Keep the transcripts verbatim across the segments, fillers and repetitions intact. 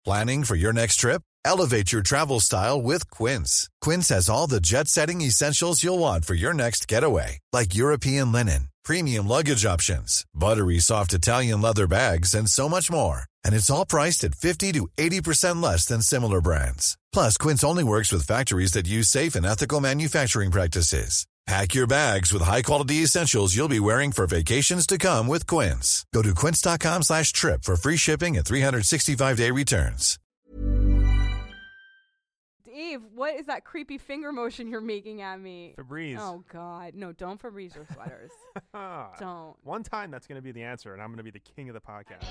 Planning for your next trip? Elevate your travel style with Quince. Quince has all the jet-setting essentials you'll want for your next getaway, like European linen, premium luggage options, buttery soft Italian leather bags, and so much more. And it's all priced at fifty to eighty percent less than similar brands. Plus, Quince only works with factories that use safe and ethical manufacturing practices. Pack your bags with high-quality essentials you'll be wearing for vacations to come with Quince. Go to quince.com slash trip for free shipping and three sixty-five day returns. Dave, what is that creepy finger motion you're making at me? Febreze. Oh, God. No, don't Febreze your sweaters. Don't. One time that's going to be the answer, and I'm going to be the king of the podcast.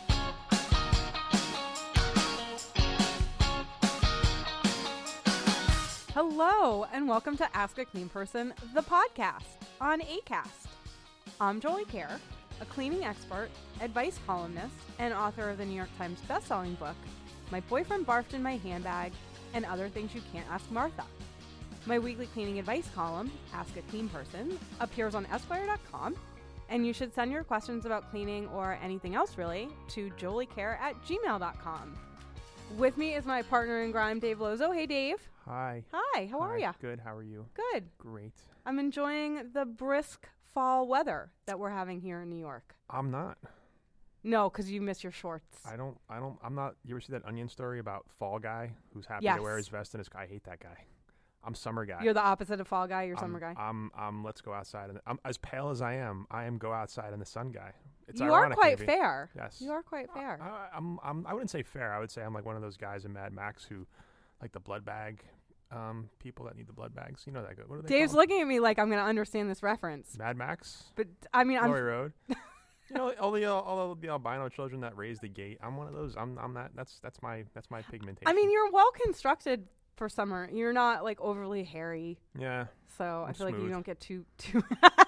Hello, and welcome to Ask a Clean Person, the podcast on Acast. I'm Jolie Kerr, a cleaning expert, advice columnist, and author of the New York Times bestselling book, My Boyfriend Barfed in My Handbag, and Other Things You Can't Ask Martha. My weekly cleaning advice column, Ask a Clean Person, appears on Esquire dot com, and you should send your questions about cleaning or anything else really to joliecare at gmail dot com. With me is my partner in crime, Dave Lozo. Hey, Dave. Hi. Hi, how Hi. are you? Good, how are you? Good. Great. I'm enjoying the brisk fall weather that we're having here in New York. I'm not. No, because you miss your shorts. I don't, I don't, I'm not, you ever see that Onion story about Fall Guy who's happy Yes. to wear his vest and his, I hate that guy. I'm Summer Guy. You're the opposite of fall guy, you're I'm, summer guy. I'm, I'm, let's go outside. And I'm as pale as I am, I am go outside in the sun guy. It's you are ironic, quite maybe. fair. Yes. You are quite fair. I, I'm, I'm, I wouldn't say fair. I would say I'm like one of those guys in Mad Max who, like the blood bag um, people that need the blood bags. You know that good. What are they Dave's called? looking at me like I'm going to understand this reference. Mad Max? But, I mean, Glory I'm... Road. You know, all the all, all the albino children that raise the gate. I'm one of those. I'm I'm not. That's that's my that's my pigmentation. I mean, you're well constructed for summer. You're not like overly hairy. Yeah. So I'm I feel like you smooth. don't get too too.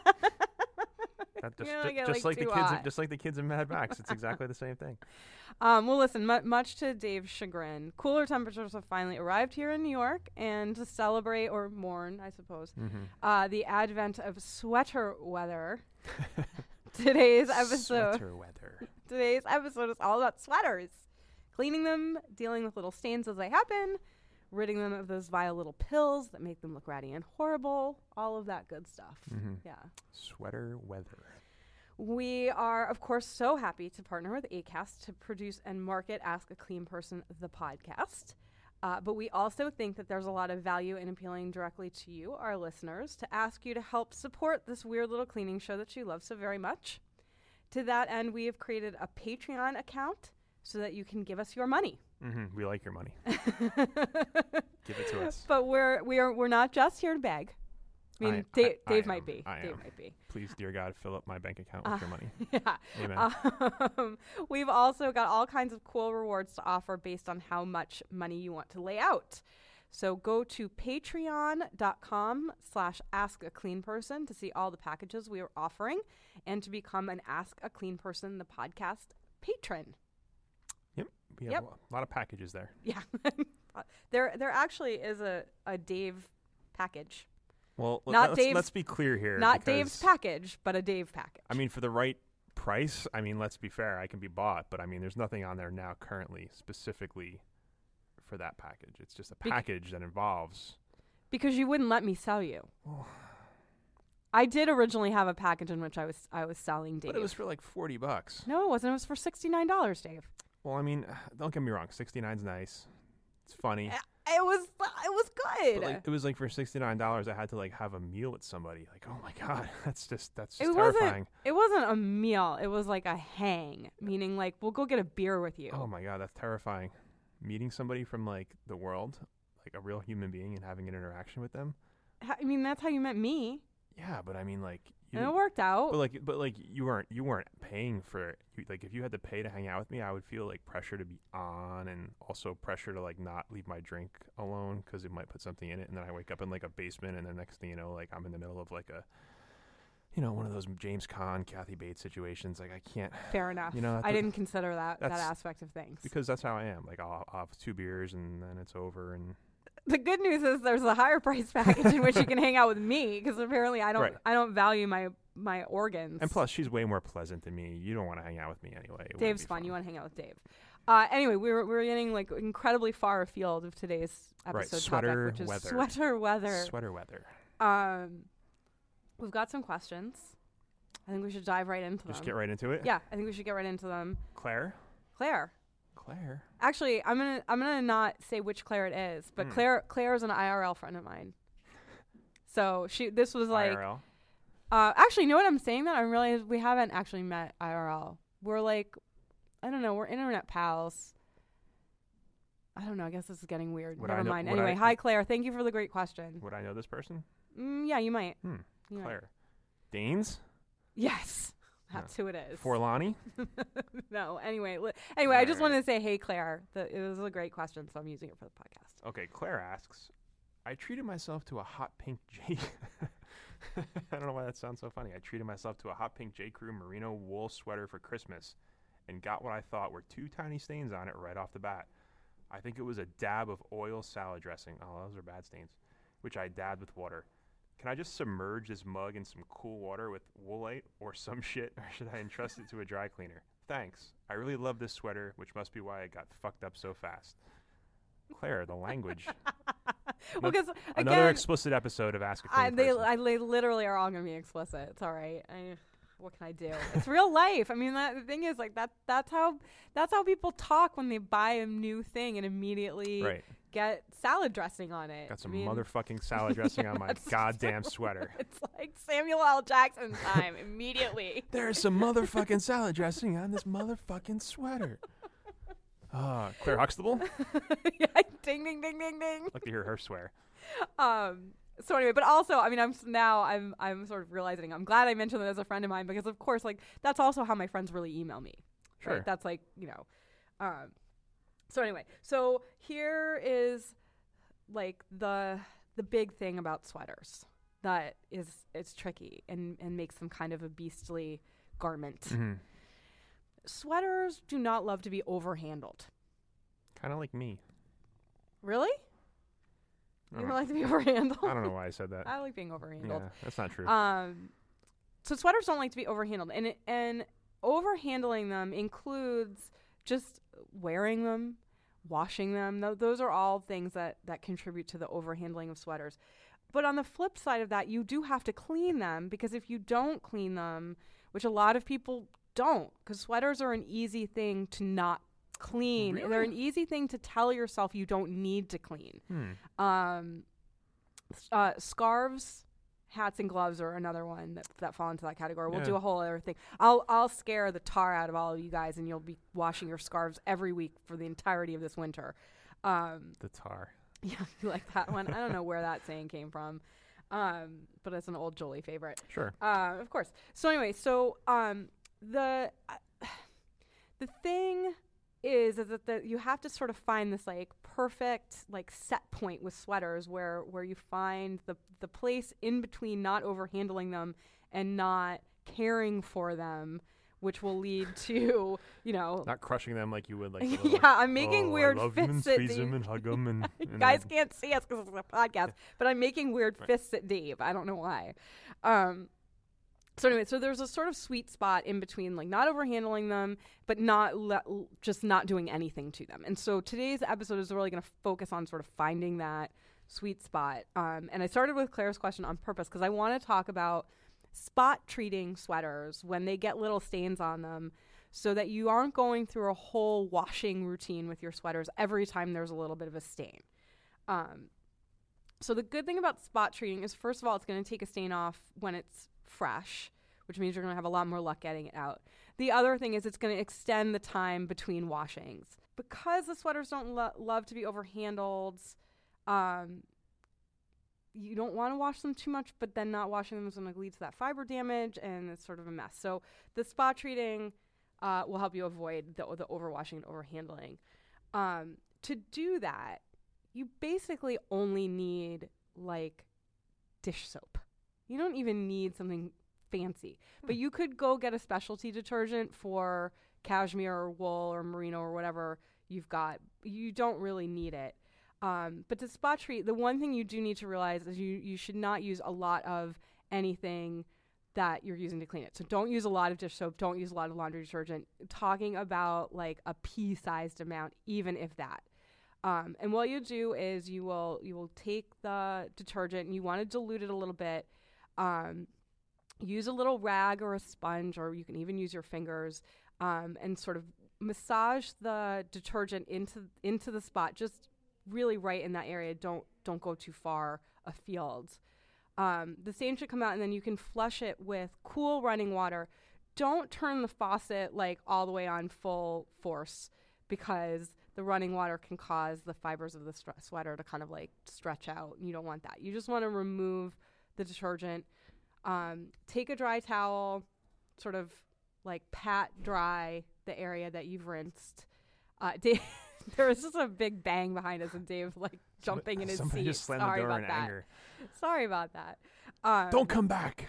That just You don't ju- get, just like, like, too the kids, hot. just like the kids in Mad Max. It's exactly the same thing. Um, well, listen, mu- much to Dave's chagrin, cooler temperatures have finally arrived here in New York, and to celebrate or mourn, I suppose, Mm-hmm. uh, the advent of sweater weather. Today's episode. Sweater weather. Today's episode is all about sweaters, cleaning them, dealing with little stains as they happen, ridding them of those vile little pills that make them look ratty and horrible, all of that good stuff. Mm-hmm. Yeah. Sweater weather. We are, of course, so happy to partner with Acast to produce and market Ask a Clean Person, the podcast. Uh, but we also think that there's a lot of value in appealing directly to you, our listeners, to ask you to help support this weird little cleaning show that you love so very much. To that end, we have created a Patreon account so that you can give us your money. Mm-hmm. We like your money. Give it to us. But we're we are we're not just here to beg. I mean, I- Dave, I- I Dave am. might be. I Dave am. might be. Please, dear God, fill up my bank account with Uh, your money. Yeah. Amen. Um, we've also got all kinds of cool rewards to offer based on how much money you want to lay out. So go to patreon.com slash ask a clean person to see all the packages we are offering and to become an Ask a Clean Person, the podcast patron. Yep. We have Yep. a lo- lot of packages there. Yeah. there there actually is a, a Dave package. Well, l- Not let's, Dave's- let's be clear here. Not because, Dave's package, but a Dave package. I mean, for the right price, I mean, let's be fair. I can be bought, but I mean, there's nothing on there now currently specifically for that package. It's just a Bec- package that involves. Because you wouldn't let me sell you. Oh. I did originally have a package in which I was I was selling Dave. But it was for like forty bucks. No, it wasn't. It was for sixty-nine dollars, Dave. Well, I mean, don't get me wrong. sixty-nine's nice. It's funny. It was it was good. But like, it was like for sixty-nine dollars, I had to like have a meal with somebody. Like, oh my God, that's just, that's just it terrifying. wasn't it wasn't a meal. It was like a hang, meaning like we'll go get a beer with you. Oh my God, that's terrifying. Meeting somebody from like the world, like a real human being, and having an interaction with them. Ha- I mean, that's how you met me, Yeah, but I mean, like, you, and it worked out. but like, but like, you weren't, you weren't paying for it. You, like, if you had to pay to hang out with me, I would feel like pressure to be on, and also pressure to like not leave my drink alone because it might put something in it, and then I wake up in like a basement, and the next thing you know, like I'm in the middle of like a, you know, one of those James Caan, Kathy Bates situations. Like, I can't. Fair enough. You know, I that- didn't consider that that that's- aspect of things. Because that's how I am. Like, I'll, I'll have two beers, and then it's over, and. The good news is there's a higher price package in which you can hang out with me because apparently I don't Right. I don't value my my organs. And plus, she's way more pleasant than me. You don't want to hang out with me anyway. It wouldn't Dave's be fun. You want to hang out with Dave. Uh, anyway, we were we were getting like incredibly far afield of today's episode Right, topic, sweater which is weather. sweater weather. Sweater weather. Um, we've got some questions. I think we should dive right into Just them. get right into it. Yeah, I think we should get right into them. Claire. Claire. Claire. Actually, I'm gonna I'm gonna not say which Claire it is, but Mm. Claire Claire is an I R L friend of mine. So she this was like I R L. uh actually, you know what I'm saying that I realized we haven't actually met I R L. We're like I don't know, we're internet pals. I don't know, I guess this is getting weird. Would I Never know- mind. would Anyway, I- hi Claire, thank you for the great question. Would I know this person? Mm, yeah, you might. Hmm. You might. Claire. Danes. Yes. That's who it is. Forlani. No, anyway, li- anyway, I just Alright. wanted to say, hey, Claire. The, it was a great question, so I'm using it for the podcast. Okay, Claire asks, I treated myself to a hot pink J. I don't know why that sounds so funny. I treated myself to a hot pink J. Crew merino wool sweater for Christmas and got what I thought were two tiny stains on it right off the bat. I think it was a dab of oil salad dressing. Oh, those are bad stains. Which I dabbed with water. Can I just submerge this mug in some cool water with Woolite or some shit, or should I entrust it to a dry cleaner? Thanks. I really love this sweater, which must be why I got fucked up so fast. Claire, the language. Well, because Another again, explicit episode of Ask a I, Clean they, Person. I, they literally are all going to be explicit. It's all right. I, what can I do? It's real life. I mean, that, the thing is, like that. That's how. That's how people talk when they buy a new thing and immediately Right. get salad dressing on it. Got some I mean, motherfucking salad dressing on my that's goddamn so- sweater. It's like Samuel L. Jackson time immediately. There's some motherfucking salad dressing on this motherfucking sweater. Ah, Claire Huxtable? Yeah, ding, ding, ding, ding, ding. Like to hear her swear. Um. So anyway, but also, I mean, I'm s- now I'm I'm sort of realizing I'm glad I mentioned it as a friend of mine because of course, like that's also how my friends really email me. Sure. Right? That's like you know. Um. So anyway, so here is like the the big thing about sweaters that is it's tricky and and makes them kind of a beastly garment. Mm-hmm. Sweaters do not love to be overhandled. Kind of like me. Really? I You don't, don't like to be overhandled? I don't know why I said that. I like being overhandled. Yeah, that's not true. Um, so sweaters don't like to be overhandled, and it, and overhandling them includes just wearing them, washing them. Th- those are all things that that contribute to the overhandling of sweaters. But on the flip side of that, you do have to clean them because if you don't clean them, which a lot of people don't, because sweaters are an easy thing to not clean. Really? They're an easy thing to tell yourself you don't need to clean. hmm. Um, s- uh, scarves, hats, and gloves are another one that that fall into that category. We'll Yeah. do a whole other thing. I'll I'll scare the tar out of all of you guys, and you'll be washing your scarves every week for the entirety of this winter. Um, The tar. yeah, you like that one? I don't know where that saying came from, um, but it's an old Jolie favorite. Sure. Uh, of course. So anyway, so um, the uh, the thing is is that the, you have to sort of find this like perfect like set point with sweaters where where you find the the place in between not overhandling them and not caring for them, which will lead to you know. Not crushing them like you would like. a little, Yeah, I'm making oh, weird I love 'em and fists at squeeze Dave. them and hug them and. You and guys then- can't see us because it's a podcast, but I'm making weird Right. fists at Dave. I don't know why. Um, so anyway, so there's a sort of sweet spot in between, like not overhandling them, but not le- just not doing anything to them. And so today's episode is really going to focus on sort of finding that sweet spot. Um, and I started with Claire's question on purpose because I want to talk about spot treating sweaters when they get little stains on them, so that you aren't going through a whole washing routine with your sweaters every time there's a little bit of a stain. Um, so the good thing about spot treating is, first of all, it's going to take a stain off when it's fresh, which means you're going to have a lot more luck getting it out. The other thing is it's going to extend the time between washings. Because the sweaters don't lo- love to be overhandled, um, you don't want to wash them too much, but then not washing them is going to lead to that fiber damage, and it's sort of a mess. So the spot treating uh, will help you avoid the, the overwashing and overhandling. Um, to do that, you basically only need like dish soap. You don't even need something fancy, Hmm. but you could go get a specialty detergent for cashmere or wool or merino or whatever you've got. You don't really need it. Um, but to spot treat, the one thing you do need to realize is you, you should not use a lot of anything that you're using to clean it. So don't use a lot of dish soap. Don't use a lot of laundry detergent. Talking about like a pea-sized amount, even if that. Um, and what you do is you will you will take the detergent and you want to dilute it a little bit. Um, use a little rag or a sponge, or you can even use your fingers, um, and sort of massage the detergent into into the spot, just really right in that area. Don't don't go too far afield. Um, the stain should come out, and then you can flush it with cool running water. Don't turn the faucet like all the way on full force, because the running water can cause the fibers of the stre- sweater to kind of like stretch out. You don't want that. You just want to remove the detergent. Um, take a dry towel, sort of like pat dry the area that you've rinsed. Uh, Dave, there was just a big bang behind us, and Dave like jumping in his Somebody seat. just slammed Sorry the door about in that. anger. Sorry about that. Um, Don't come back.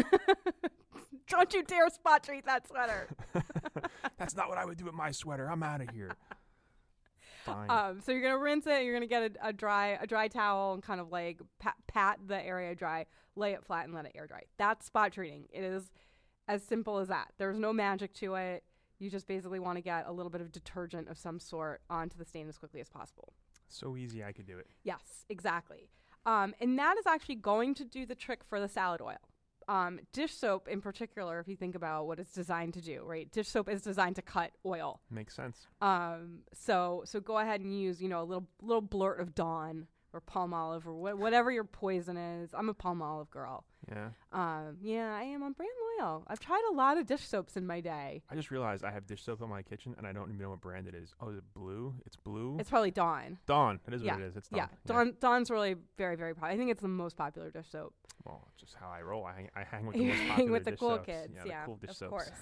Don't you dare spot treat that sweater. That's not what I would do with my sweater. I'm out of here. Fine. Um, so you're gonna rinse it. You're gonna get a, a dry a dry towel and kind of like pat, pat the area dry, lay it flat, and let it air dry. That's spot treating. It is as simple as that. There's no magic to it. You just basically want to get a little bit of detergent of some sort onto the stain as quickly as possible. So easy, I could do it. Yes, exactly. Um, and that is actually going to do the trick for the salad oil. Um, dish soap in particular, if you think about what it's designed to do, right? Dish soap is designed to cut oil. Makes sense. Um, so so go ahead and use, you know, a little little blurt of Dawn or Palmolive or wh- whatever your poison is. I'm a Palmolive girl. Yeah. Um, yeah, I am. I'm brand loyal. I've tried a lot of dish soaps in my day. I just realized I have dish soap in my kitchen, and I don't even know what brand it is. Oh, is it blue? It's blue? It's probably Dawn. Dawn. It is yeah. what it is. It's Dawn. Yeah, Dawn. Dawn's really very, very popular. I think it's the most popular dish soap. Well, it's just how I roll. I hang, I hang with the You most hang popular with the dish cool soaps. kids. Yeah, Yeah, the cool dish of soaps. course.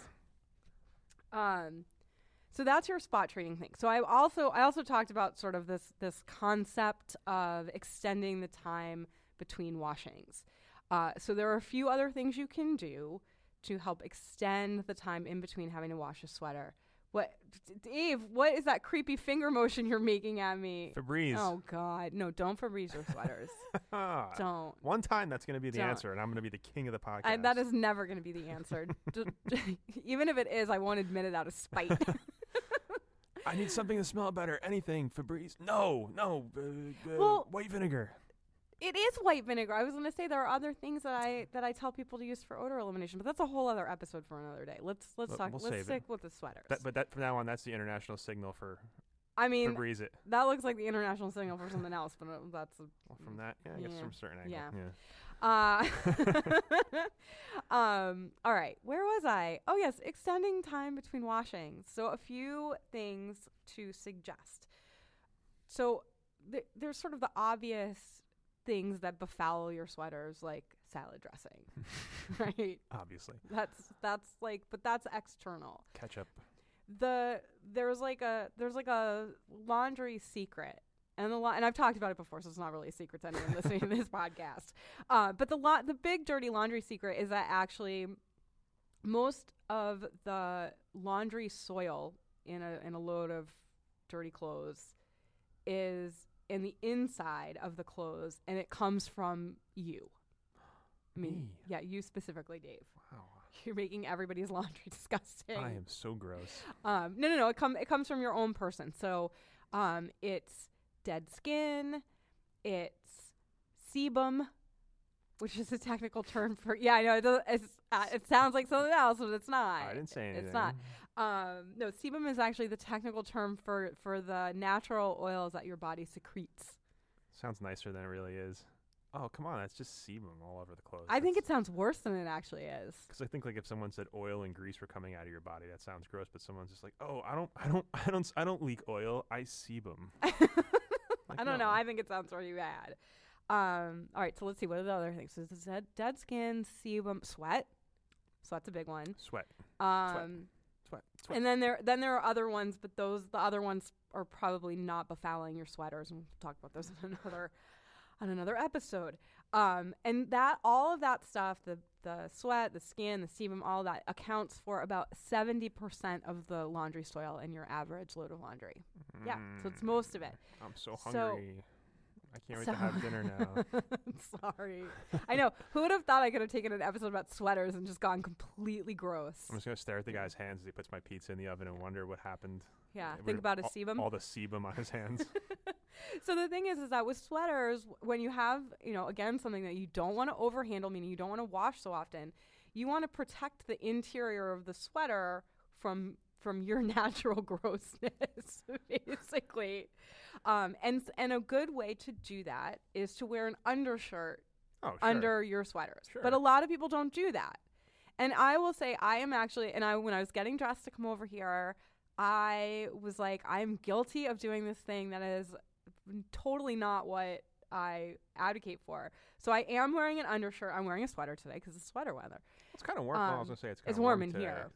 Um, so that's your spot treating thing. So I also I also talked about sort of this this concept of extending the time between washings. Uh, so there are a few other things you can do to help extend the time in between having to wash a sweater. What, Dave? What is that creepy finger motion you're making at me? Febreze. Oh God, no! Don't Febreze your sweaters. Don't. One time that's going to be the Don't. answer, and I'm going to be the king of the podcast. I, that is never going to be the answer. D- d- even if it is, I won't admit it out of spite. I need something to smell better. Anything. Febreze. No, no. Uh, uh, Well- white vinegar. It is white vinegar. I was going to say there are other things that I that I tell people to use for odor elimination, but that's a whole other episode for another day. Let's let's Well, talk. we'll let's save stick it. with the sweaters. That, but that from now on, that's the international signal for I mean, Febreze it. that looks like the international signal for something else, but uh, that's a, Well, from that, yeah, I guess Yeah. from a certain angle. Yeah. Yeah. Uh, um, all right, where was I? Oh, yes, extending time between washings. So a few things to suggest. So th- there's sort of the obvious things that befoul your sweaters, like salad dressing, right? Obviously. That's that's like, but that's external. Ketchup. The there's like a there's like a laundry secret. And the la- and I've talked about it before, so it's not really a secret to anyone listening to this podcast. Uh, but the la- the big dirty laundry secret is that actually most of the laundry soil in a in a load of dirty clothes is in the inside of the clothes, and it comes from you. I mean, Me? yeah, you specifically, Dave. Wow. You're making everybody's laundry disgusting. I am so gross. Um, no, no, no. It come it comes from your own person. So, um, it's dead skin. It's sebum, which is a technical term for. Yeah, I know. It, does, it's, uh, it sounds like something else, but it's not. I didn't say anything. It's not. Um, no, sebum is actually the technical term for for the natural oils that your body secretes. Sounds nicer than it really is. Oh, come on. That's just sebum all over the clothes. I think it sounds worse than it actually is. Because I think like if someone said oil and grease were coming out of your body, that sounds gross. But someone's just like, oh, I don't, I don't, I don't, I don't leak oil. I sebum. Like, I don't no. know. I think it sounds really bad. Um, all right, so let's see. What are the other things? So this is dead, dead skin, sebum, sweat. Sweat's a big one. Sweat. Um, Sweat. Sweat. and then there then there are other ones, but those the other ones are probably not befouling your sweaters, and we'll talk about those in another on another episode. Um, and that all of that stuff, the the sweat, the skin, the sebum, all that accounts for about seventy percent of the laundry soil in your average load of laundry. Yeah, so it's most of it. I'm so So- hungry. I can't wait So- to have dinner now. Sorry. I know. Who would have thought I could have taken an episode about sweaters and just gone completely gross? I'm just gonna stare at the guy's hands as he puts my pizza in the oven and wonder what happened. Yeah. It Think would- about his all, sebum. all the sebum on his hands. So the thing is, is that with sweaters, when you have, you know, again, something that you don't want to overhandle, meaning you don't want to wash so often, you want to protect the interior of the sweater from from your natural grossness, basically. Um, and s- and a good way to do that is to wear an undershirt Oh, sure. under your sweaters. Sure. But a lot of people don't do that. And I will say I am actually, and I when I was getting dressed to come over here, I was like, I'm guilty of doing this thing that is totally not what I advocate for. So I am wearing an undershirt. I'm wearing a sweater today because it's sweater weather. It's kind of warm. well, I was Um, gonna say it's kind It's of warm, warm in today. here.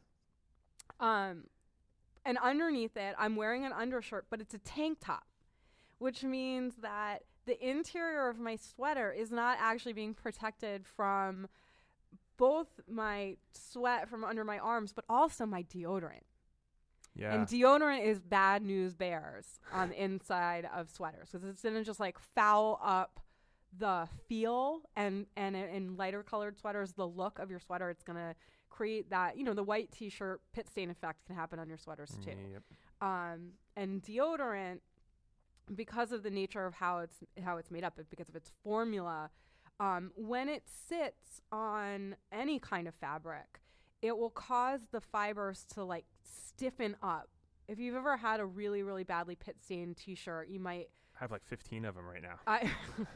Um, and underneath it, I'm wearing an undershirt, but it's a tank top, which means that the interior of my sweater is not actually being protected from both my sweat from under my arms, but also my deodorant. Yeah. And deodorant is bad news bears on the inside of sweaters because it's going to just like foul up the feel and, and in- in lighter colored sweaters, the look of your sweater. It's going to create that, you know, the white t-shirt pit stain effect can happen on your sweaters too. Yep. Um, and deodorant, because of the nature of how it's how it's made up, because of its formula, um, when it sits on any kind of fabric, it will cause the fibers to like stiffen up. If you've ever had a really really badly pit stained t-shirt, you might. I have like fifteen of them right now. I,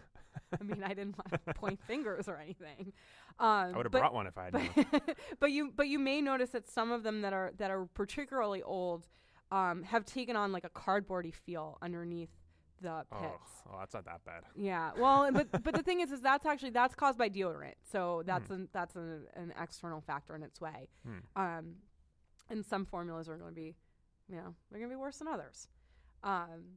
I mean, I didn't want to point fingers or anything. Um, I would have but- brought one if I had but, known. but you but you may notice that some of them that are that are particularly old um, have taken on like a cardboardy feel underneath the Oh, pits. oh, that's not that bad. Yeah. Well, but but the thing is, is that's actually that's caused by deodorant. So that's an that's an, an external factor in its way. Hmm. Um, and some formulas are going to be, you know, they're going to be worse than others. Um.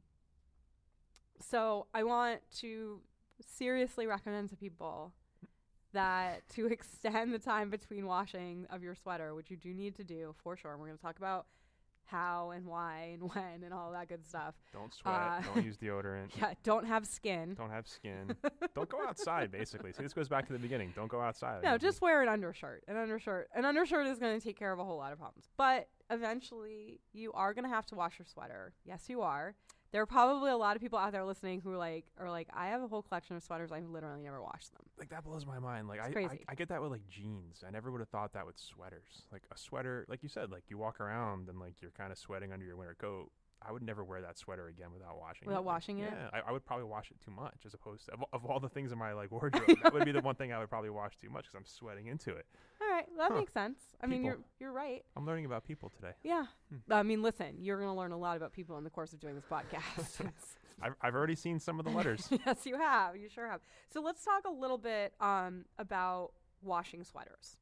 So I want to seriously recommend to people that to extend the time between washing of your sweater, which you do need to do for sure. And we're going to talk about how and why and when and all that good stuff. Don't sweat. Uh, don't use deodorant. Yeah, don't have skin. Don't have skin. Don't go outside, basically. See, this goes back to the beginning. Don't go outside. No, just wear an undershirt. An undershirt. An undershirt is going to take care of a whole lot of problems. But eventually, you are going to have to wash your sweater. Yes, you are. There are probably a lot of people out there listening who are like, are like, I have a whole collection of sweaters. I've literally never washed them. like that blows my mind. Like It's I, I, crazy. I get that with like jeans. I never would have thought that with sweaters. Like a sweater, like you said, like you walk around and like you're kind of sweating under your winter coat. I would never wear that sweater again without washing Without it. washing it? Yeah, I, I would probably wash it too much as opposed to, of, of all the things in my like wardrobe, that would be the one thing I would probably wash too much because I'm sweating into it. All right. That Huh. makes sense. I mean, you're People. you're right. I'm learning about people today. Yeah. Hmm. I mean, listen, you're going to learn a lot about people in the course of doing this podcast. It's- I've, I've already seen some of the letters. Yes, you have. You sure have. So let's talk a little bit um, about washing sweaters.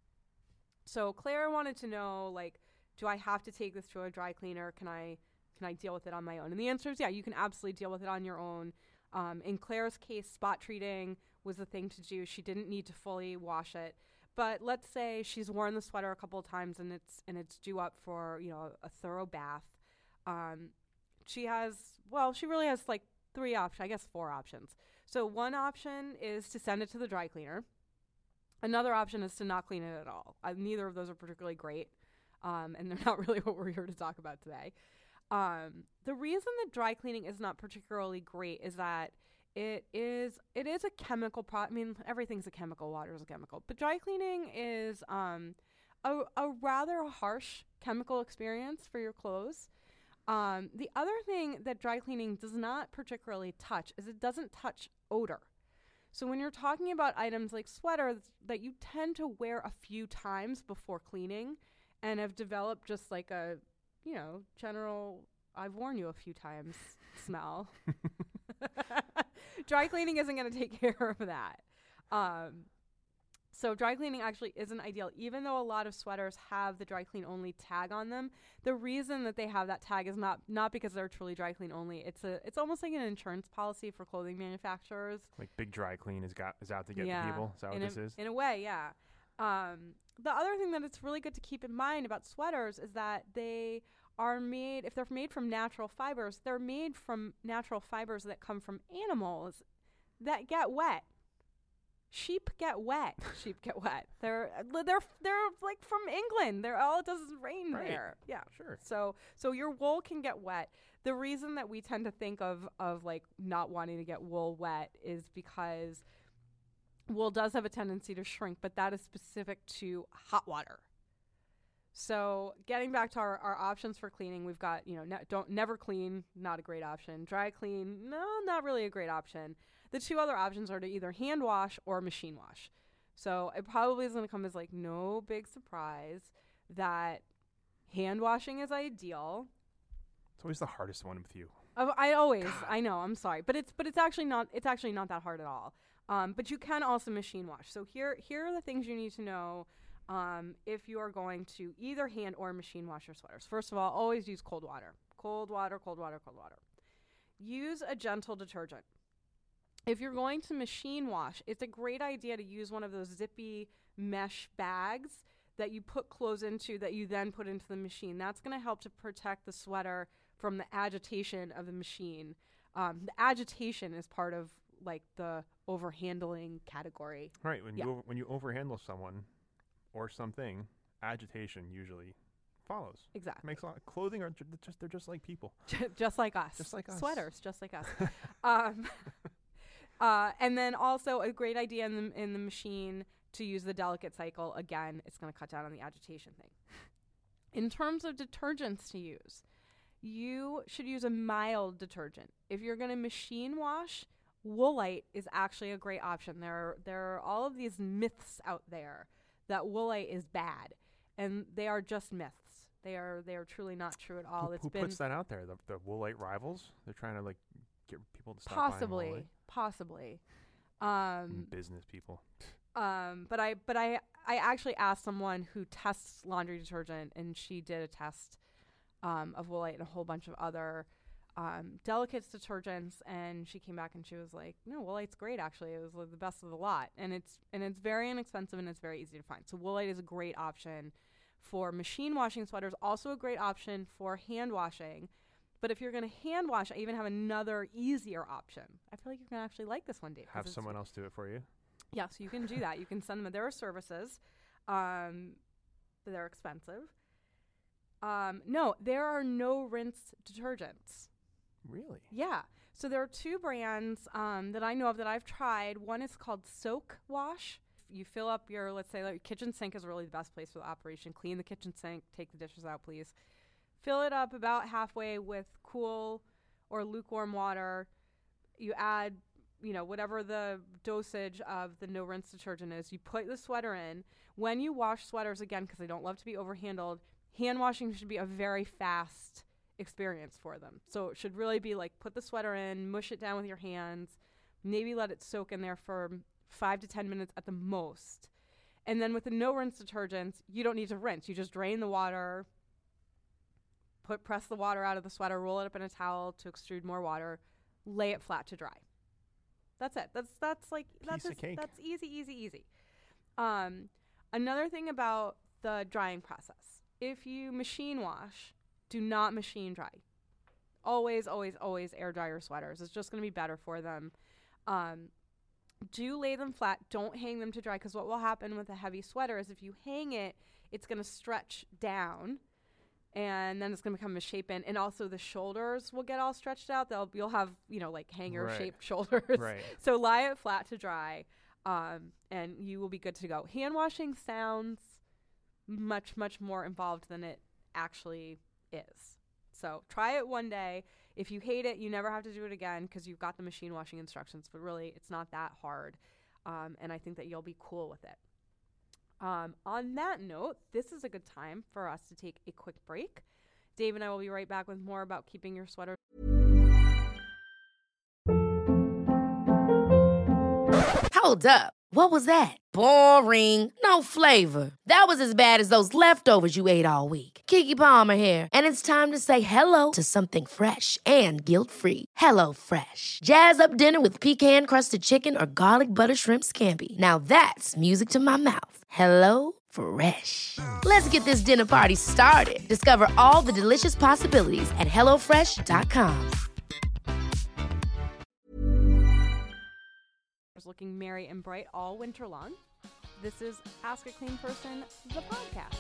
So Claire wanted to know, like, do I have to take this to a dry cleaner? Can I can I deal with it on my own? And the answer is yeah, you can absolutely deal with it on your own. Um, in Claire's case, spot treating was the thing to do. She didn't need to fully wash it. But let's say she's worn the sweater a couple of times and it's and it's due up for, you know, a thorough bath. Um, she has, well, she really has like three options, I guess four options. So one option is to send it to the dry cleaner. Another option is to not clean it at all. Uh, neither of those are particularly great, um, and they're not really what we're here to talk about today. Um, the reason that dry cleaning is not particularly great is that it is it is a chemical pro. I mean, everything's a chemical. Water is a chemical, but dry cleaning is um, a a rather harsh chemical experience for your clothes. Um, the other thing that dry cleaning does not particularly touch is it doesn't touch odor. So when you're talking about items like sweaters that you tend to wear a few times before cleaning and have developed just like a, you know, general, I've worn you a few times smell. Dry cleaning isn't going to take care of that. Um, so dry cleaning actually isn't ideal, even though a lot of sweaters have the dry clean only tag on them. The reason that they have that tag is not not because they're truly dry clean only. It's a it's almost like an insurance policy for clothing manufacturers. Like Big Dry Clean is got is out to get Yeah, the people. Is that what in this a, is? In a way, yeah. Um, the other thing that it's really good to keep in mind about sweaters is that they are made, if they're made from natural fibers, they're made from natural fibers that come from animals that get wet. Sheep get wet. Sheep get wet. They're they're they're like from England. They're all it does is rain Right. there. Yeah, Sure. So so your wool can get wet. The reason that we tend to think of of like not wanting to get wool wet is because wool does have a tendency to shrink, but that is specific to hot water. So getting back to our, our options for cleaning, we've got, you know, ne- don't never clean, not a great option. Dry clean, no, not really a great option. The two other options are to either hand wash or machine wash. So it probably is going to come as like no big surprise that hand washing is ideal. It's always the hardest one with you. Uh, I always, God. I know, I'm sorry, but it's but it's actually not it's actually not that hard at all. Um, but you can also machine wash. So here here are the things you need to know um, if you are going to either hand or machine wash your sweaters. First of all, always use cold water. Cold water, cold water, cold water. Use a gentle detergent. If you're going to machine wash, it's a great idea to use one of those zippy mesh bags that you put clothes into that you then put into the machine. That's going to help to protect the sweater from the agitation of the machine. Um, the agitation is part of like the overhandling category. Right. When Yeah. you over, when you overhandle someone or something, agitation usually follows. Exactly. Makes a lot. Clothing are ju- just they're just like people. Just like us. Just like us. Sweaters, just like us. um, uh, and then also a great idea in the, in the machine to use the delicate cycle. Again, it's going to cut down on the agitation thing. In terms of detergents to use, you should use a mild detergent. If you're going to machine wash, Woolite is actually a great option. There are, there are all of these myths out there that Woolite is bad, and they are just myths. They are they are truly not true at all. Who, It's who been puts that out there? The the Woolite rivals? They're trying to like get people to stop possibly, buying Woolite. possibly. Um, Business people. um, but I but I I actually asked someone who tests laundry detergent, and she did a test um, of Woolite and a whole bunch of other um, delicates detergents, and she came back and she was like, "No, Woolite's great. Actually, it was like the best of the lot, and it's and it's very inexpensive and it's very easy to find. So Woolite is a great option for machine washing sweaters. Also a great option for hand washing. But if you're going to hand wash, I even have another easier option. I feel like you're going to actually like this one, Dave. 'cause Have it's- someone else do it for you. Yeah, so you can do that. You can send them. There are services. Um, but they're expensive. Um, no, there are no rinse detergents. Really? Yeah. So there are two brands um, that I know of that I've tried. One is called Soak Wash. You fill up your, let's say, like, your kitchen sink is really the best place for the operation. Clean the kitchen sink. Take the dishes out, please. Fill it up about halfway with cool or lukewarm water. You add, you know, whatever the dosage of the no rinse detergent is. You put the sweater in. When you wash sweaters, again, because they don't love to be overhandled, hand washing should be a very fast experience for them. So it should really be like put the sweater in, mush it down with your hands, maybe let it soak in there for five to ten minutes at the most. And then with the no rinse detergents, you don't need to rinse. You just drain the water, put press the water out of the sweater, roll it up in a towel to extrude more water, lay it flat to dry. That's it. That's that's like that's Piece of as- cake. that's easy, easy, easy. Um, another thing about the drying process: if you machine wash, do not machine dry. Always, always, always air dry your sweaters. It's just going to be better for them. Um, do lay them flat. Don't hang them to dry, because what will happen with a heavy sweater is if you hang it, it's going to stretch down, and then it's going to become misshapen. And also the shoulders will get all stretched out. They'll you'll have you know like hanger-shaped Right. shoulders. Right. So lie it flat to dry, um, and you will be good to go. Hand washing sounds much, much more involved than it actually is. So try it one day. If you hate it, you never have to do it again because you've got the machine washing instructions. But really, it's not that hard, um, and I think that you'll be cool with it. Um, on that note, this is a good time for us to take a quick break. Dave and I will be right back with more about keeping your sweater. Hold up. What was that? Boring. No flavor. That was as bad as those leftovers you ate all week. Keke Palmer here, and it's time to say hello to something fresh and guilt-free. Hello Fresh. Jazz up dinner with pecan-crusted chicken or garlic butter shrimp scampi. Now that's music to my mouth. Hello Fresh. Let's get this dinner party started. Discover all the delicious possibilities at hello fresh dot com. looking merry and bright all winter long. This is Ask a Clean Person, the podcast.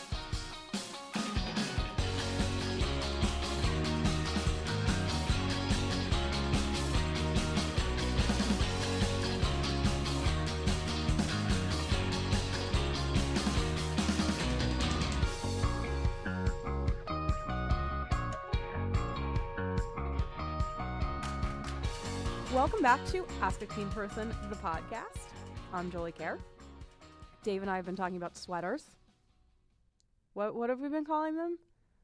Welcome back to Ask a Clean Person, the podcast. I'm Jolie Kerr. Dave and I have been talking about sweaters. What what have we been calling them?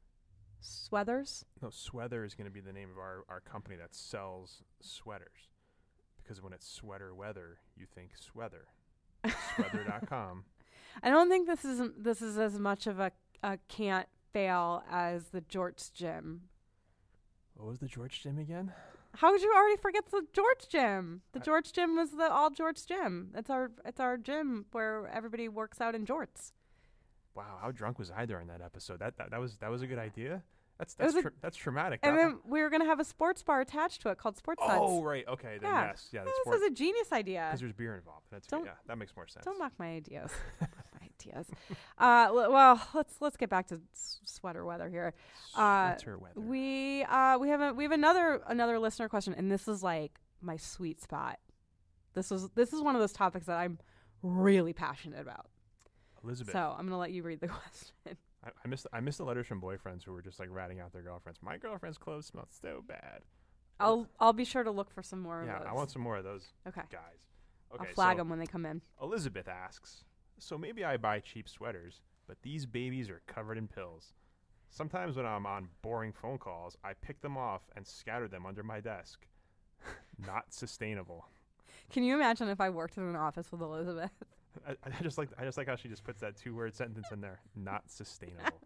Sweathers? No, Sweather is going to be the name of our, our company that sells sweaters. Because when it's sweater weather, you think sweater. Sweather dot com. I don't think this is this is as much of a, a can't fail as the George Gym. What was the George Gym again? How could you already forget the George Gym? The I George Gym was the all George Gym. It's our it's our gym where everybody works out in jorts. Wow, how drunk was I during that episode? That that, that was that was a good idea. That's It that's was a- tra- that's traumatic. And That- then we were gonna have a sports bar attached to it called Sports Nuts. oh right, okay, then Yeah. yes, yeah, Yeah, that's this sport is a genius idea. because there's beer involved. That's Don't- good. Yeah, that makes more sense. Don't mock my ideas. my ideas. Uh, l- well, let's let's get back to s- sweater weather here. Uh, Sweater weather. We uh we have a, we have another another listener question, and this is like my sweet spot. This is this is one of those topics that I'm really passionate about. Elizabeth. So I'm gonna let you read the question. I, I miss I miss the letters from boyfriends who were just like ratting out their girlfriends. My girlfriend's clothes smell so bad. I'll I'll be sure to look for some more Yeah, of those. I want some more of those Okay. guys. Okay, I'll flag so them when they come in. Elizabeth asks, so maybe I buy cheap sweaters, but these babies are covered in pills. Sometimes when I'm on boring phone calls, I pick them off and scatter them under my desk. Not sustainable. Can you imagine if I worked in an office with Elizabeth? I, I just like I just like how she just puts that two-word sentence in there. Not sustainable.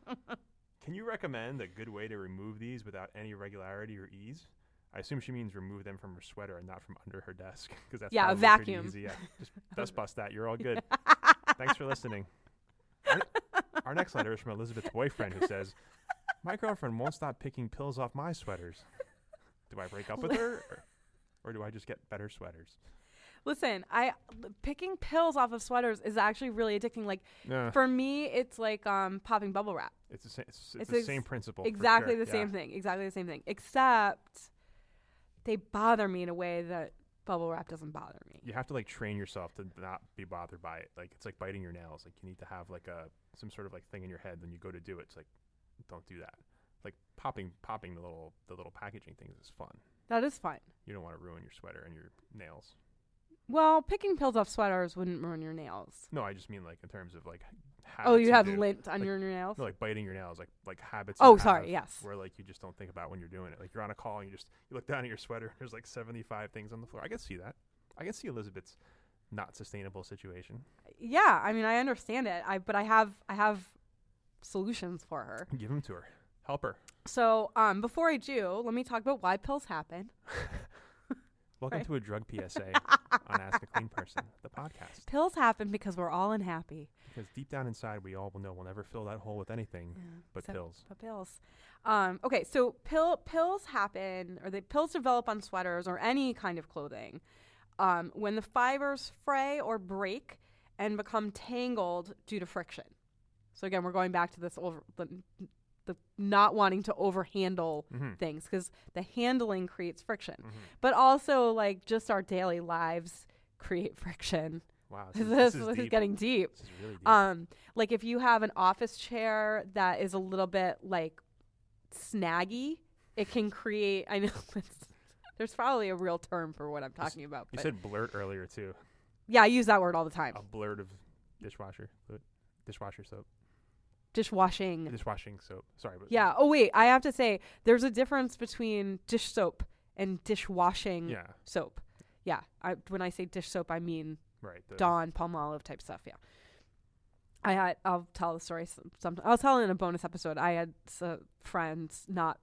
Can you recommend a good way to remove these without any regularity or ease? I assume she means remove them from her sweater and not from under her desk, because that's Yeah, a probably pretty vacuum. easy. Yeah, just dust bust that. You're all good. Thanks for listening. Our, our next letter is from Elizabeth's boyfriend, who says, "My girlfriend won't stop picking pills off my sweaters. Do I break up with her, or, or do I just get better sweaters?" Listen, I picking pills off of sweaters is actually really addicting. Like Yeah, for me, it's like um popping bubble wrap. it's the same. It's, it's it's the ex- same principle. for Exactly sure. the Yeah. same thing. Exactly the same thing. Except they bother me in a way that bubble wrap doesn't bother me. You have to like train yourself to not be bothered by it. Like it's like biting your nails. Like you need to have like a some sort of like thing in your head when you go to do it. It's like, don't do that. Like popping popping the little the little packaging things is fun. That is fun. You don't want to ruin your sweater and your nails. Well, picking pills off sweaters wouldn't ruin your nails. No, I just mean like in terms of like habits. Oh, you have do. lint on Like- your nails? No, like biting your nails, like like habits. Oh, you sorry, have yes. Where like you just don't think about when you're doing it. Like you're on a call and you just you look down at your sweater. And there's like seventy-five things on the floor. I can see that. I can see Elizabeth's not sustainable situation. Yeah, I mean, I understand it. I but I have I have solutions for her. Give them to her. Help her. So, um, before I do, let me talk about why pills happen. Welcome Right. to a drug P S A on Ask a Clean Person, the podcast. Pills happen because we're all unhappy. Because deep down inside, we all will know we'll never fill that hole with anything but except- pills. But pills. Um, okay, so pill pills happen, or the pills develop on sweaters or any kind of clothing, um, when the fibers fray or break and become tangled due to friction. So again, we're going back to this over the, the not wanting to overhandle Mhm. things, because the handling creates friction, Mhm. but also like just our daily lives create friction. Wow, This, this, is, this is is deep. getting deep. This is really deep. Um, like if you have an office chair that is a little bit like snaggy, it can create. I know it's, there's probably a real term for what I'm talking about. you But said blurt earlier, too. yeah, I use that word all the time. A blurt of dishwasher fluid. Dishwasher soap. Dishwashing. Dishwashing soap. Sorry. But Yeah. Oh wait, I have to say there's a difference between dish soap and dishwashing Yeah, soap. Yeah. I, when I say dish soap, I mean right. The, Dawn, Palmolive type stuff. Yeah. I had. I'll tell the story some. some I'll tell it in a bonus episode. I had a friend not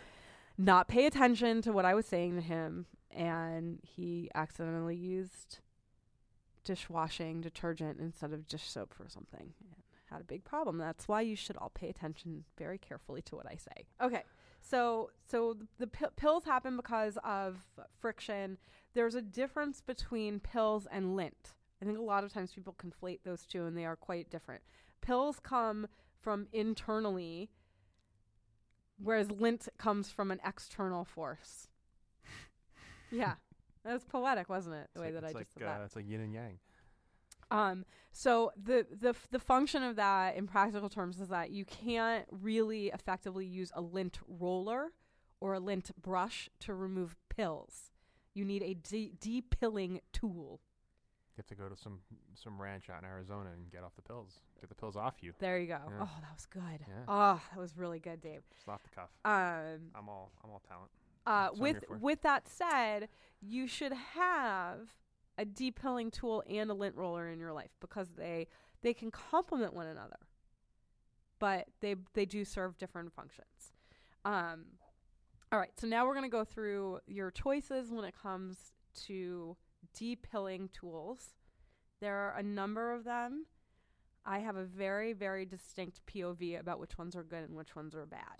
not pay attention to what I was saying to him, and he accidentally used dishwashing detergent instead of dish soap for something, and had a big problem. That's why you should all pay attention very carefully to what I say. Okay. So so the p- pills happen because of friction. There's a difference between pills and lint. I think a lot of times people conflate those two, and they are quite different. Pills come from internally, whereas lint comes from an external force. Yeah. That was poetic, wasn't it? The It's way like, that I it's just like, said uh, that. It's like yin and yang. Um, so the, the, f- the function of that in practical terms is that you can't really effectively use a lint roller or a lint brush to remove pills. You need a de- de-pilling tool. You have to go to some some ranch out in Arizona and get off the pills. Get the pills off you. There you go. Yeah. Oh, that was good. Yeah. Oh, that was really good, Dave. Just off the cuff. Um, I'm all I'm all talent. uh, That's what I'm with here for. with that said, you should have a de-pilling tool and a lint roller in your life because they they can complement one another, but they they do serve different functions. Um, all right, so now we're going to go through your choices when it comes to de-pilling tools. There are a number of them. I have a very, very distinct P O V about which ones are good and which ones are bad.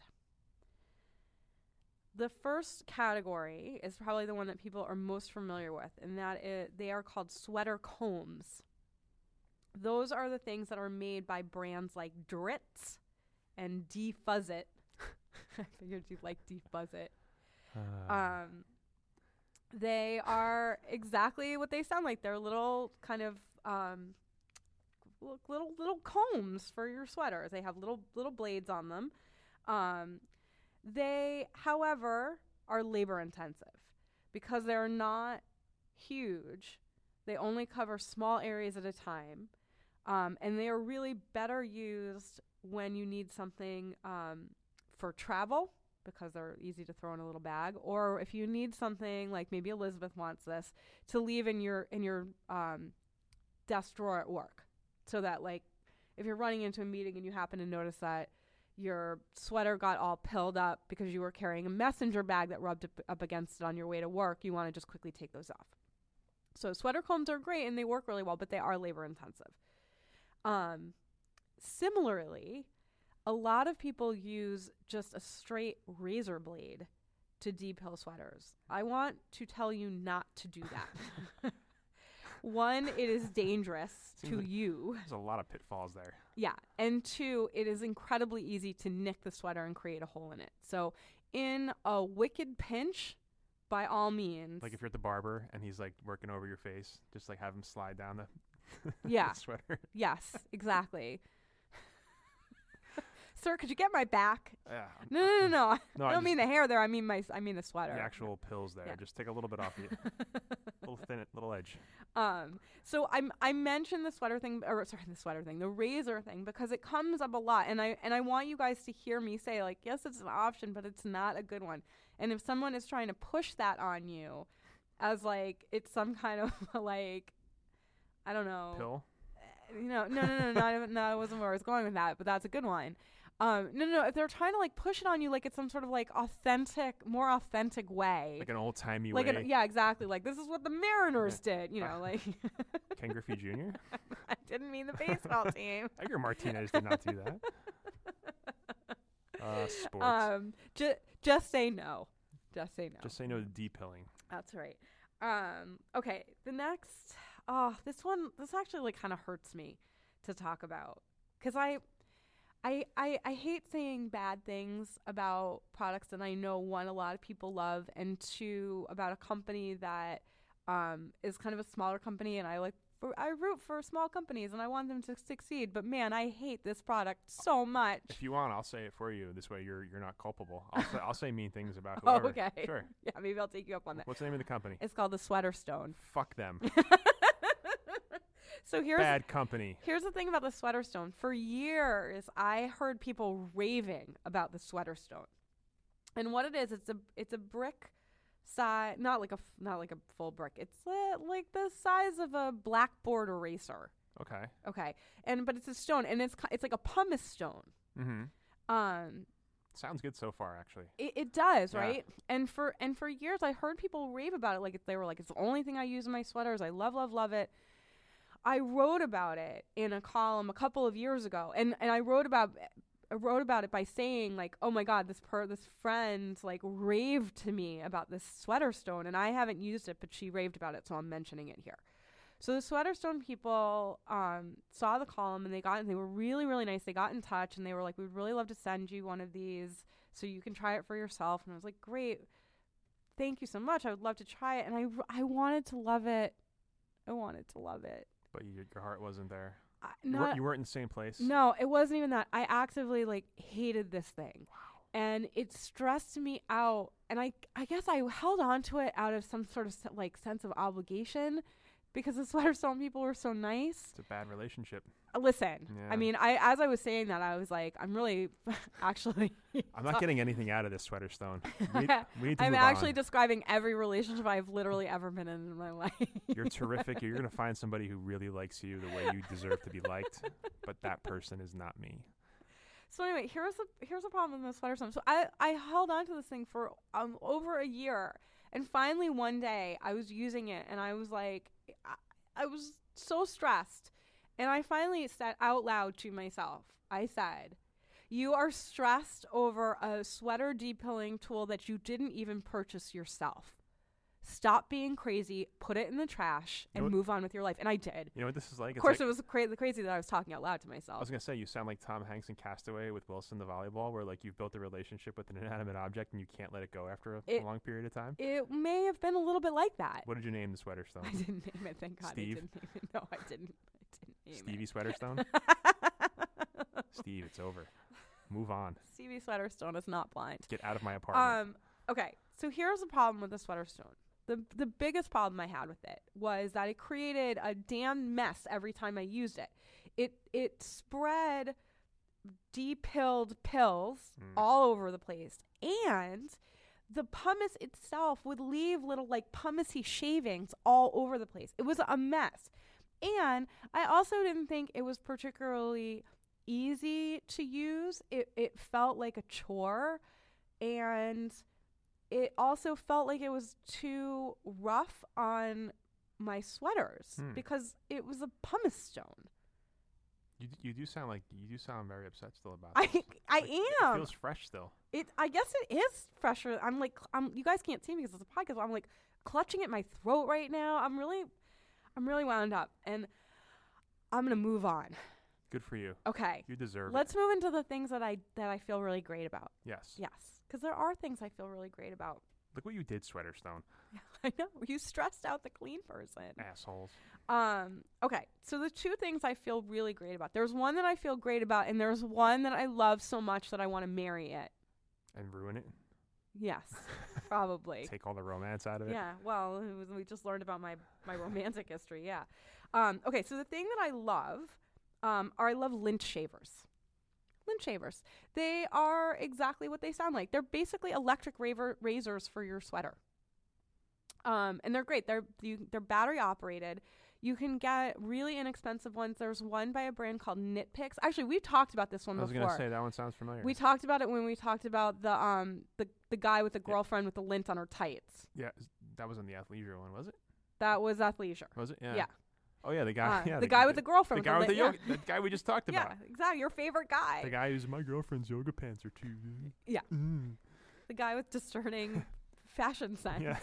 The first category is probably the one that people are most familiar with, and that is, they are called sweater combs. Those are the things that are made by brands like Dritz and Defuzz-It. I figured you'd like Defuzz-It. Uh, Um, they are exactly what they sound like. They're little kind of um, l- little little combs for your sweaters. They have little little blades on them. Um, they, however, are labor intensive because they're not huge. They only cover small areas at a time, um, and they are really better used when you need something um, for travel, because they're easy to throw in a little bag, or if you need something like maybe Elizabeth wants this to leave in your in your um, desk drawer at work, so that like if you're running into a meeting and you happen to notice that your sweater got all pilled up because you were carrying a messenger bag that rubbed up, up against it on your way to work, you want to just quickly take those off. So sweater combs are great and they work really well, but they are labor intensive. Um, similarly, a lot of people use just a straight razor blade to de-pill sweaters. I want to tell you not to do that. One, it is dangerous Seems to like you. There's a lot of pitfalls there. Yeah. And two, it is incredibly easy to nick the sweater and create a hole in it. So in a wicked pinch, by all means. Like if you're at the barber and he's like working over your face, just like have him slide down the, Yeah. the sweater. Yes, exactly. Sir, could you get my back? Yeah. No, no, no, no. No, I I don't mean just- the hair there. I mean my. I mean the sweater. The actual pills there. Yeah. Just take a little bit off you. little thin, little edge. Um. So I I mentioned the sweater thing, or sorry, the sweater thing, the razor thing, because it comes up a lot, and I and I want you guys to hear me say like, yes, it's an option, but it's not a good one. And if someone is trying to push that on you, as like it's some kind of like, I don't know. Pill. You know, no, no, no, no, no, no, that wasn't where I was going with that, but that's a good one. Um, no, no, no, if they're trying to like push it on you like it's some sort of like authentic, more authentic way. Like an old timey like way. an, yeah, exactly. Like this is what the Mariners did, you know, like. Ken Griffey Junior I didn't mean the baseball team. Edgar Martinez did not do that. Uh, sports. Um, ju- just say no. Just say no. Just say no to de-pilling. That's right. Um, okay, the next, oh, this one, this actually like kind of hurts me to talk about because I, I, I, I hate saying bad things about products that I know, one, a lot of people love, and two, about a company that um, is kind of a smaller company, and I like, for, I root for small companies and I want them to succeed, but man, I hate this product so much. If you want, I'll say it for you. This way, you're you're not culpable. I'll say, I'll say mean things about Oh, whoever. okay. Sure. Yeah, maybe I'll take you up on that. What's the name of the company? It's called the Sweater Stone. Fuck them. So here's Bad company. Here's the thing about the Sweater Stone. For years, I heard people raving about the Sweater Stone, and what it is, it's a it's a brick size, not like a f- not like a full brick. It's uh, like the size of a blackboard eraser. Okay. Okay, and but it's a stone, and it's ki- it's like a pumice stone. Mm-hmm. Um, Sounds good so far, actually. it, it does, Yeah. right? And for and for years, I heard people rave about it. Like they were like, it's the only thing I use in my sweaters. I love, love, love it. I wrote about it in a column a couple of years ago, and, and I wrote about I wrote about it by saying like, oh my God, this per this friend like raved to me about this sweater stone, and I haven't used it, but she raved about it, so I'm mentioning it here. So the Sweater Stone people um, saw the column, and they got, and they were really, really nice. They got in touch, and they were like, we'd really love to send you one of these so you can try it for yourself. And I was like, great. Thank you so much. I would love to try it. And I, I wanted to love it. I wanted to love it. But you, your heart wasn't there. I, You not, weren't, you weren't in the same place. No, it wasn't even that. I actively like hated this thing. Wow. And it stressed me out. And I, I guess I held on to it out of some sort of se- like sense of obligation, because the Sweater Stone people were so nice. It's a bad relationship. Uh, listen, Yeah. I mean, I as I was saying that, I was like, I'm really actually. I'm not getting anything out of this Sweater Stone. We need, we need to I'm move actually on. describing every relationship I've literally ever been in in my life. You're terrific. You're going to find somebody who really likes you the way you deserve to be liked, but that person is not me. So anyway, here's a here's a problem with the Sweater Stone. So I I held on to this thing for um over a year, and finally one day I was using it, and I was like, I, I was so stressed, and I finally said out loud to myself, I said, "You are stressed over a sweater depilling tool that you didn't even purchase yourself. Stop being crazy, put it in the trash, You know and what- move on with your life." And I did. You know what this is like? Of It's course, like, it was cra- crazy that I was talking out loud to I myself. was going to say, you sound like Tom Hanks in Castaway with Wilson the volleyball, where like you've built a relationship with an inanimate object and you can't let it go after a, It- a long period of time. It may have been a little bit like that. What did you name the Sweater Stone? I didn't name it. Thank God Steve? I didn't name it. No, I didn't. I didn't name Stevie Sweater Stone? it. Steve, it's over. Move on. Stevie Sweater Stone is not blind. Get out of my apartment. Um. Okay. So here's the problem with the Sweater Stone. The the biggest problem I had with it was that it created a damn mess every time I used it. It it spread depilled pills Mm. all over the place, and the pumice itself would leave little like pumicey shavings all over the place. It was a mess. And I also didn't think it was particularly easy to use. It it felt like a chore, and it also felt like it was too rough on my sweaters Hmm. because it was a pumice stone. you d- you do sound like you do sound very upset still about I this. I Like, It am. feels fresh still. It I guess it is fresher. I'm like I'm you guys can't see me because it's a podcast. But I'm like clutching at my throat right now. I'm really I'm really wound up, and I'm gonna move on. Good for you. Okay. You deserve Let's it. move into the things that I that I feel really great about. Yes. Yes, because there are things I feel really great about. Look what you did, Sweater Stone. I know you stressed out the clean person. Assholes. Um. Okay. So the two things I feel really great about. There's one that I feel great about, and there's one that I love so much that I want to marry it. And ruin it. Yes, probably. Take all the romance out of it. Yeah. Well, it was, we just learned about my my romantic history. Yeah. Um. Okay. So the thing that I love, um, are I love lint shavers. Lint shavers. They are exactly what they sound like. They're basically electric raver- razors for your sweater. Um, and they're great. They're you, they're battery operated. You can get really inexpensive ones. There's one by a brand called Nitpicks. Actually, we've talked about this one I was before. gonna say that one sounds familiar. We talked about it when we talked about the um the the guy with the Yeah. girlfriend with the lint on her tights. yeah, s- that was on the athleisure one, was it? That was athleisure. Was it? Yeah. Yeah. Oh yeah, the guy. Uh, yeah, the, guy with the the girlfriend. guy with the lint, yoga. The guy we just talked yeah. about. yeah, exactly. Your favorite guy. The guy who's my girlfriend's yoga pants are too. Yeah. Mm. The guy with discerning fashion sense. Yeah.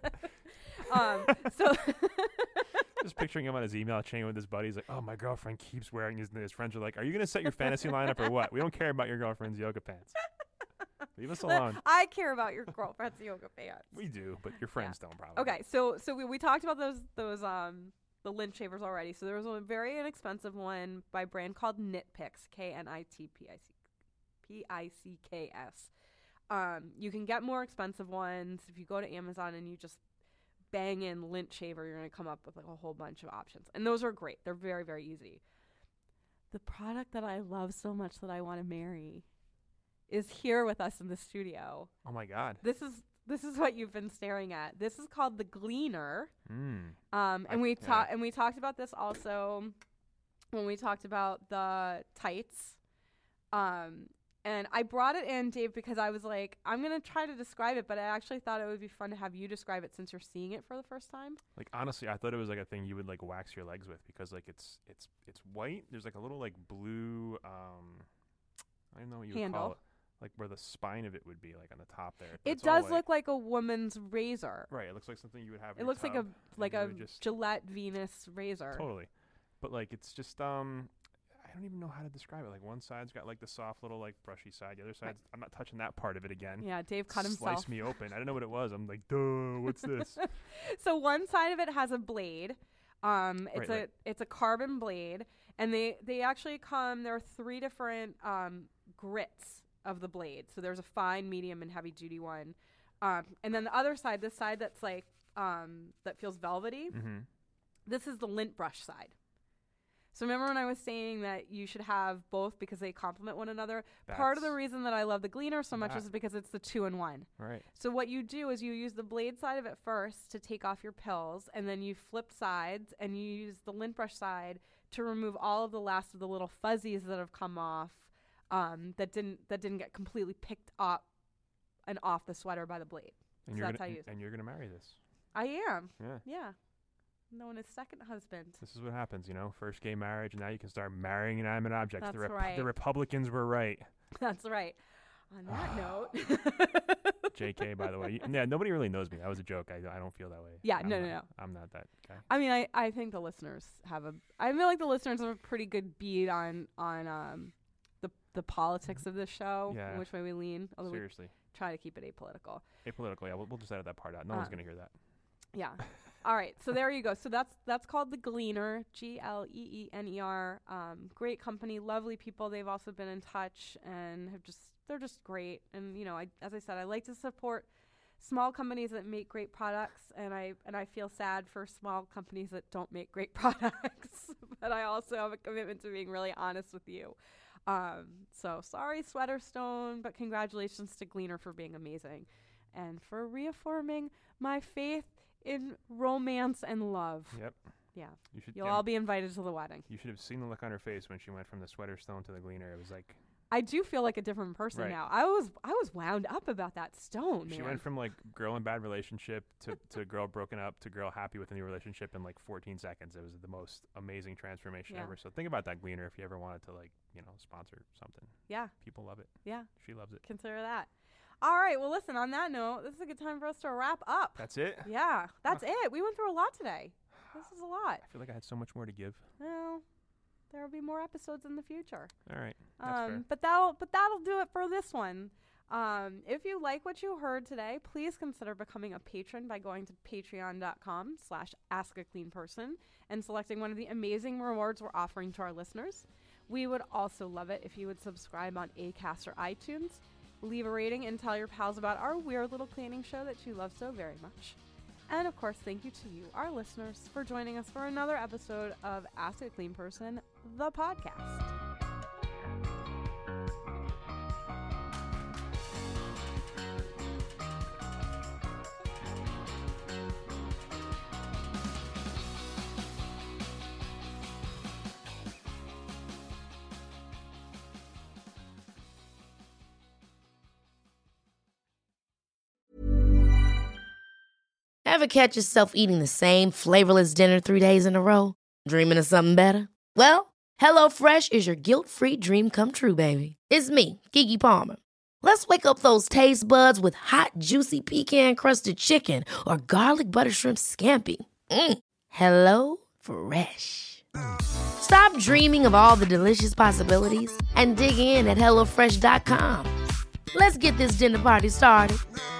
um. So. Just picturing him on his email chain with his buddies, like, "Oh, my girlfriend keeps wearing his." His friends are like, "Are you gonna set your fantasy lineup or what? We don't care about your girlfriend's yoga pants. Leave us alone." I care about your girlfriend's yoga pants. We do, but your friends don't probably. Okay, so so we, we talked about those those um the lint shavers already. So there was a very inexpensive one by a brand called Nitpicks, K N I T P I C P I C K S. Um, you can get more expensive ones if you go to Amazon and you just bang in lint shaver. You're gonna come up with like a whole bunch of options, and those are great. They're very very easy. The product that I love so much that I want to marry is here with us in the studio. Oh my God. This is this is what you've been staring at. This is called the Gleaner. Mm. Um, and I- we yeah. talked and we talked about this also when we talked about the tights. Um, and I brought it in, Dave, because I was like, I'm gonna try to describe it, but I actually thought it would be fun to have you describe it since you're seeing it for the first time. Like honestly, I thought it was like a thing you would like wax your legs with because like it's it's it's white. There's like a little like blue. Um, I don't know what you handle. would call it. Like where the spine of it would be, like on the top there. But It it's all does like, look like a woman's razor. right. It looks like something you would have. in It your looks like a tub, and like you a would just Gillette Venus razor. totally. But like it's just um, I don't even know how to describe it. Like one side's got like the soft little like brushy side. The other side, Right. I'm not touching that part of it again. Yeah, Dave cut Slice himself. me open. I didn't know what it was. I'm like, duh, what's this? So one side of it has a blade. Um, it's Right, a like- it's a carbon blade, and they they actually come. There are three different um, grits of the blade. So there's a fine, medium, and heavy duty one. Um, and then the other side, this side that's like um, that feels velvety. Mm-hmm. This is the lint brush side. So remember when I was saying that you should have both because they complement one another? Part of the That's- reason that I love the Gleaner so much that. is because it's the two in one. Right. So what you do is you use the blade side of it first to take off your pills, and then you flip sides and you use the lint brush side to remove all of the last of the little fuzzies that have come off um, that didn't that didn't get completely picked up and off the sweater by the blade. And So you're that's gonna how you use it. and you're gonna marry this. I am, Yeah. yeah. Known as second husband. This is what happens, you know. First gay marriage, and now you can start marrying inanimate objects. That's the, Rep- right. the Republicans were right. That's right. On that note. J K, by the way. You- yeah, nobody really knows me. That was a joke. I, I don't feel that way. Yeah, I'm no, not, no, no. I'm not that guy. I mean, I, I think the listeners have a. I feel like the listeners have a pretty good beat on on um the the politics of this show, Yeah. and which way we lean. Although Seriously. we try to keep it apolitical. Apolitical, yeah. We'll, we'll just edit that part out. No one's Um, going to hear that. Yeah. All right. So there you go. So that's that's called the Gleaner, G L E E N E R. Um, great company, lovely people. They've also been in touch and have just they're just great. And you know, I as I said, I like to support small companies that make great products, and I and I feel sad for small companies that don't make great products. But I also have a commitment to being really honest with you. Um, so sorry, Sweaterstone, but congratulations to Gleaner for being amazing and for reaffirming my faith in romance and love. Yep. Yeah. You should. You'll yeah, all be invited to the wedding. You should have seen the look on her face when she went from the sweater stone to the Gleaner. It was like I do feel like a different person Right. now. I was I was wound up about that stone, man. she went from like girl in bad relationship to, to girl broken up to girl happy with a new relationship in like fourteen seconds. It was the most amazing transformation Yeah. ever. So think about that, Gleaner, if you ever wanted to like you know sponsor something. Yeah. People love it. Yeah. She loves it. Consider that. All right. Well, listen, on that note, this is a good time for us to wrap up. That's it. Yeah. That's it. We went through a lot today. This is a lot. I feel like I had so much more to give. Well, there will be more episodes in the future. All right. That's Um, fair. but that'll but that'll do it for this one. Um, if you like what you heard today, please consider becoming a patron by going to patreon.com slash ask a clean person and selecting one of the amazing rewards we're offering to our listeners. We would also love it if you would subscribe on Acast or iTunes, leave a rating, and tell your pals about our weird little cleaning show that you love so very much. And of course, thank you to you, our listeners, for joining us for another episode of Ask a Clean Person, the podcast. Ever catch yourself eating the same flavorless dinner three days in a row? Dreaming of something better? Well, HelloFresh is your guilt-free dream come true, baby. It's me, Keke Palmer. Let's wake up those taste buds with hot, juicy pecan-crusted chicken or garlic butter shrimp scampi. Mm. Hello Fresh. Stop dreaming of all the delicious possibilities and dig in at HelloFresh dot com. Let's get this dinner party started.